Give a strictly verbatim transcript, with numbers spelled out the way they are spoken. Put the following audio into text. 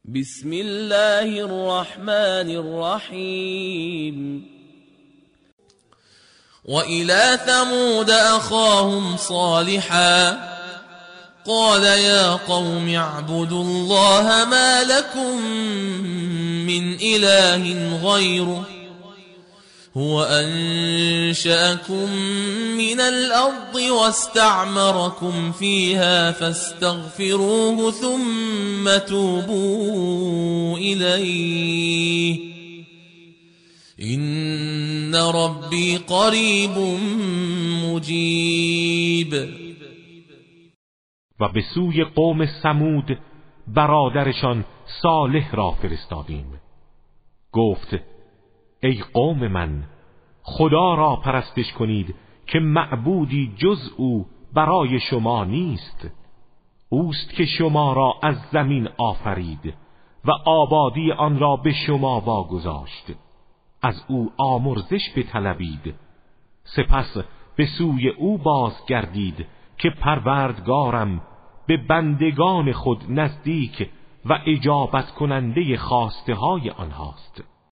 بسم الله الرحمن الرحیم وإلى ثمود أخاهم صالحا قال يا قوم اعبدوا الله ما لكم من إله غيره هو أنشأكم من الأرض واستعمركم فيها فاستغفروه ثم توبوا إليه إن ربي قریب مجیب. و به سوی قوم ثمود برادرشان صالح را فرستادیم. گفت ای قوم من، خدا را پرستش کنید که معبودی جز او برای شما نیست. اوست که شما را از زمین آفرید و آبادی آن را به شما واگذاشت. از او آمرزش بطلبید، سپس به سوی او بازگردید که پروردگارم به بندگان خود نزدیک و اجابت کننده خواسته های آنهاست.